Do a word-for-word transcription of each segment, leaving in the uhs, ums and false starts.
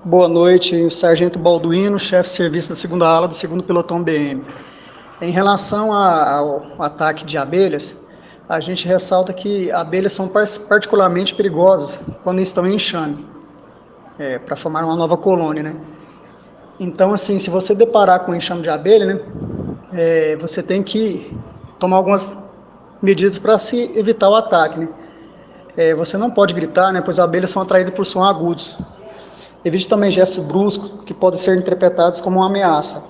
Boa noite, Sargento Balduino, chefe de serviço da segunda ala do segundo pelotão B M. Em relação a, ao ataque de abelhas, a gente ressalta que abelhas são particularmente perigosas quando estão em enxame, é, para formar uma nova colônia, né? Então, assim, se você deparar com um enxame de abelha, né, é, você tem que tomar algumas medidas para se evitar o ataque, né? É, você não pode gritar, né, pois as abelhas são atraídas por sons agudos. Evite também gestos bruscos que podem ser interpretados como uma ameaça.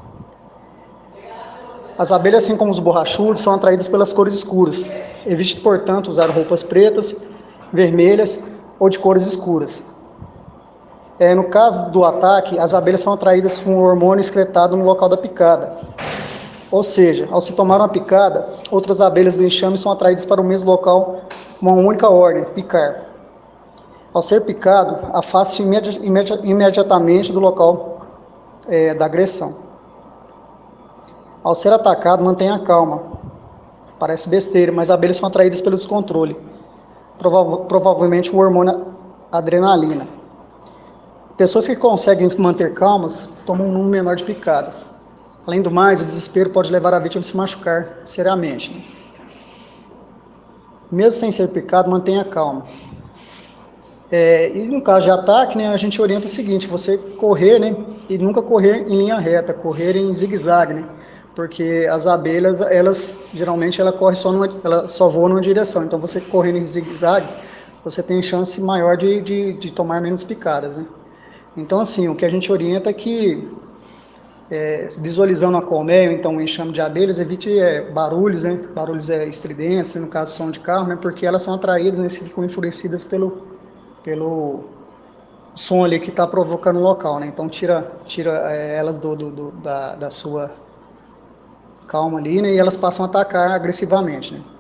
As abelhas, assim como os borrachudos, são atraídas pelas cores escuras. Evite, portanto, usar roupas pretas, vermelhas ou de cores escuras. É, no caso do ataque, as abelhas são atraídas com o hormônio excretado no local da picada. Ou seja, ao se tomar uma picada, outras abelhas do enxame são atraídas para o mesmo local com uma única ordem, picar. Ao ser picado, afaste-se imedi imedi imediatamente do local é, da agressão. Ao ser atacado, mantenha a calma. Parece besteira, mas as abelhas são atraídas pelo descontrole. Prova provavelmente o hormônio adrenalina. Pessoas que conseguem manter calmas tomam um número menor de picadas. Além do mais, o desespero pode levar a vítima a se machucar seriamente. Mesmo sem ser picado, mantenha calma. É, e no caso de ataque, né, a gente orienta o seguinte: você correr, né, e nunca correr em linha reta, correr em zigue-zague, né, porque as abelhas, elas geralmente ela corre só numa, ela só voa numa direção. Então você correndo em zigue-zague, você tem chance maior de, de, de tomar menos picadas, né? Então, assim, o que a gente orienta é que, é, visualizando a colmeia, então o enxame de abelhas, evite é, barulhos, né, barulhos é, estridentes, né, no caso som de carro, né, porque elas são atraídas, né, ficam enfurecidas pelo, pelo som ali que está provocando o local, né? Então tira, tira é, elas do, do, do da, da sua calma ali, né? E elas passam a atacar agressivamente, né?